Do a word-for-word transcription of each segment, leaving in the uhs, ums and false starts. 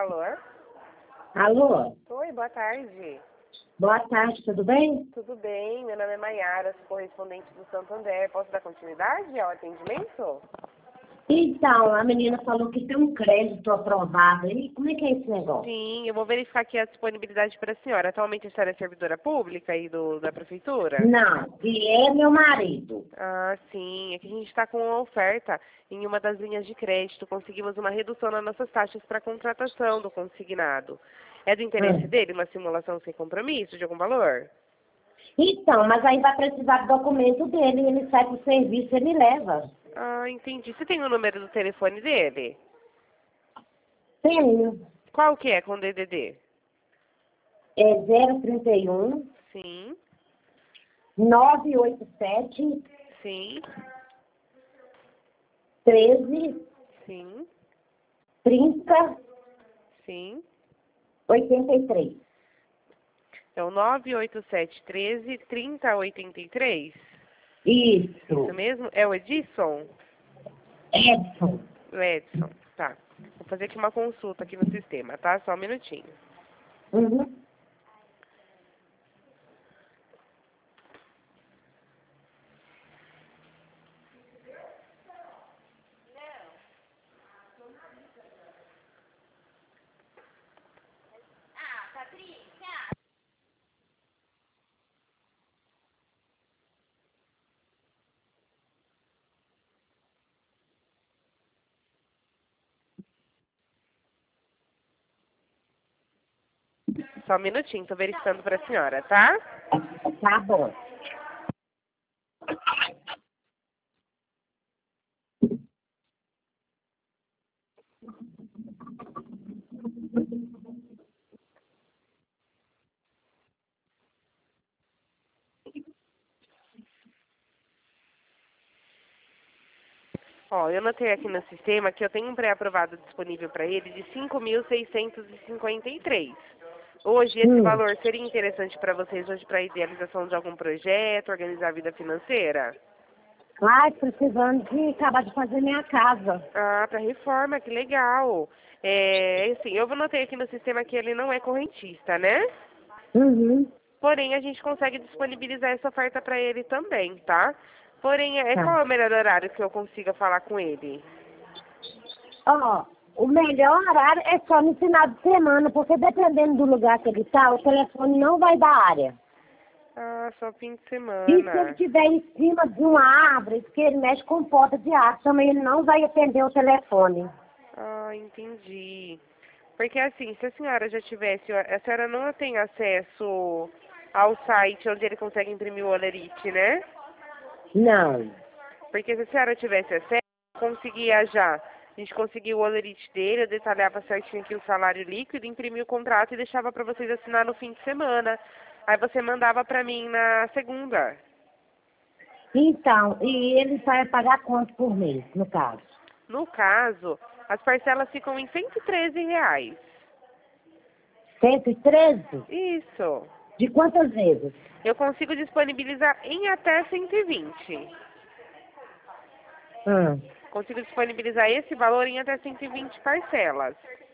valor. Alô? Oi, boa tarde. Boa tarde, tudo bem? Tudo bem? Meu nome é Maiara, sou correspondente do Santander. Posso dar continuidade ao atendimento? Então, a menina falou que tem um crédito aprovado. E como é que é esse negócio? Sim, eu vou verificar aqui a disponibilidade para a senhora. Atualmente a senhora é servidora pública aí do, da prefeitura? Não, e é meu marido. Ah, sim. É que a gente está com uma oferta em uma das linhas de crédito. Conseguimos uma redução nas nossas taxas para contratação do consignado. É do interesse Hum. dele uma simulação sem compromisso de algum valor? Então, mas aí vai precisar do documento dele. Ele sai pro serviço, ele leva. Ah, entendi. Você tem o número do telefone dele? Tenho. Qual que é com D D D? É zero trinta e um, Sim, nove oito sete, sim, treze, sim, trinta, sim. oitenta e três. Então, nove oito sete um três, trinta, oitenta e três? Isso Isso. mesmo? É o Edson? Edson. O Edson, tá. Vou fazer aqui uma consulta aqui no sistema, tá? Só um minutinho. Uhum. Só um minutinho, tô verificando para a senhora, tá? Tá bom. Ó, eu notei aqui no sistema que eu tenho um pré-aprovado disponível para ele de cinco mil seiscentos e cinquenta e três. Hoje, esse Hum. valor seria interessante para vocês hoje para a idealização de algum projeto, organizar a vida financeira? Ai, precisando de acabar de fazer minha casa. Ah, para reforma, que legal. É, assim, eu notei aqui no sistema que ele não é correntista, né? Uhum. Porém, a gente consegue disponibilizar essa oferta para ele também, tá? Porém, é Tá. qual é o melhor horário que eu consiga falar com ele? Ó, o melhor horário é só no final de semana, porque dependendo do lugar que ele tá, o telefone não vai dar área. Ah, só fim de E se ele semana. estiver em cima de uma árvore, que ele mexe com porta de ar, também ele não vai atender o telefone. Ah, entendi. Porque assim, se a senhora já tivesse, a senhora não tem acesso ao site onde ele consegue imprimir o olerite, né? Não. Porque se a senhora tivesse acesso, conseguia já. A gente conseguia o olerite dele, eu detalhava certinho aqui o salário líquido, imprimia o contrato e deixava para vocês assinar no fim de semana. Aí você mandava para mim na segunda. Então, e ele vai pagar quanto por mês, no caso? No caso, as parcelas ficam em cento e treze reais. cento e treze? Isso. De quantas vezes? Eu consigo disponibilizar em até cento e vinte. Hum. Consigo disponibilizar esse valor em até cento e vinte parcelas.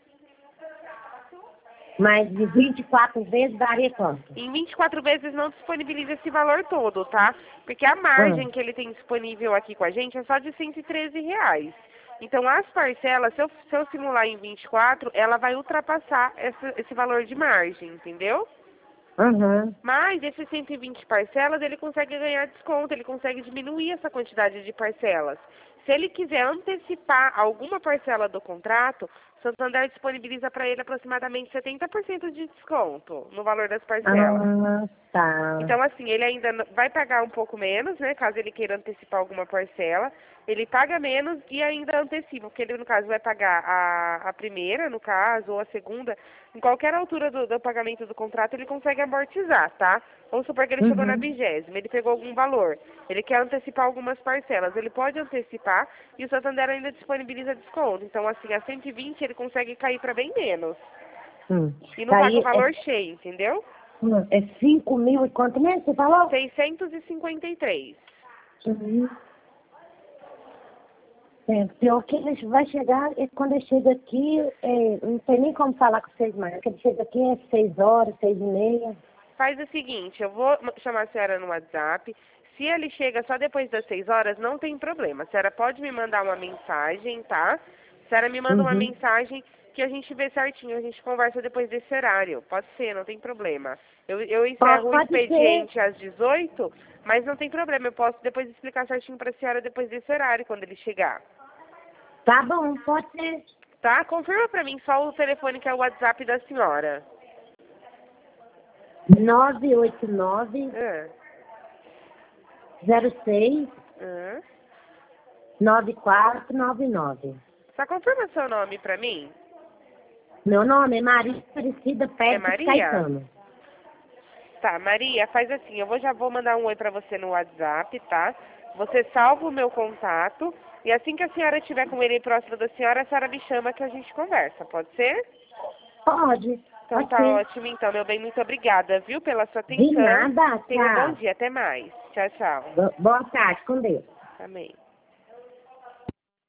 Mas de vinte e quatro vezes daria quanto? Em vinte e quatro vezes não disponibiliza esse valor todo, tá? Porque a Hum. margem que ele tem disponível aqui com a gente é só de cento e treze reais. Então, as parcelas, se eu, se eu simular em vinte e quatro, ela vai ultrapassar esse, esse valor de margem, entendeu? Uhum. Mas esses cento e vinte parcelas, ele consegue ganhar desconto, ele consegue diminuir essa quantidade de parcelas. Se ele quiser antecipar alguma parcela do contrato, Santander disponibiliza para ele aproximadamente setenta por cento de desconto no valor das parcelas. Ah, tá. Então, assim, ele ainda n- vai pagar um pouco menos, né? Caso ele queira antecipar alguma parcela. Ele paga menos e ainda antecipa, porque ele, no caso, vai pagar a, a primeira, no caso, ou a segunda. Em qualquer altura do, do pagamento do contrato, ele consegue amortizar, tá? Vamos supor que ele chegou na Uhum. vigésima, ele pegou algum valor. Ele quer antecipar algumas parcelas. Ele pode antecipar e o Santander ainda disponibiliza desconto. Então, assim, a cento e vinte ele consegue cair para bem menos. Hum. E não paga o Daí valor é, cheio, entendeu? hum, é cinco mil e quanto mesmo você falou? seiscentos e cinquenta e três. Uhum. É, pior que ele vai chegar, e quando ele chega aqui, é, não tem nem como falar com vocês mais. Quando ele chega aqui é seis horas, seis e meia. Faz o seguinte, eu vou chamar a senhora no WhatsApp. Se ele chega só depois das seis horas, não tem problema. A senhora pode me mandar uma mensagem, tá? A senhora me manda uma Uhum. mensagem que a gente vê certinho, a gente conversa depois desse horário. Pode ser, não tem problema. Eu, eu encerro o Pode expediente ser. às dezoito, mas não tem problema. Eu posso depois explicar certinho para a senhora depois desse horário, quando ele chegar. Tá bom, pode ser. Tá? Confirma para mim só o telefone que é o WhatsApp da senhora. nove oito nove, Ah, zero seis, ah. nove quatro nove nove. Só confirma seu nome para mim. Meu nome é Maria Aparecida Pérez É Maria? Caetano. Tá, Maria, faz assim, eu vou, já vou mandar um oi pra você no WhatsApp, tá? Você salva o meu contato e assim que a senhora estiver com ele próximo da senhora, a senhora me chama que a gente conversa, pode ser? Pode. Então Pode tá ser. ótimo, então, meu bem, muito obrigada, viu, pela sua De atenção. nada, Tenha um bom tchau. dia, até mais. Tchau, tchau. Bo- Boa tarde, com Deus. Amém.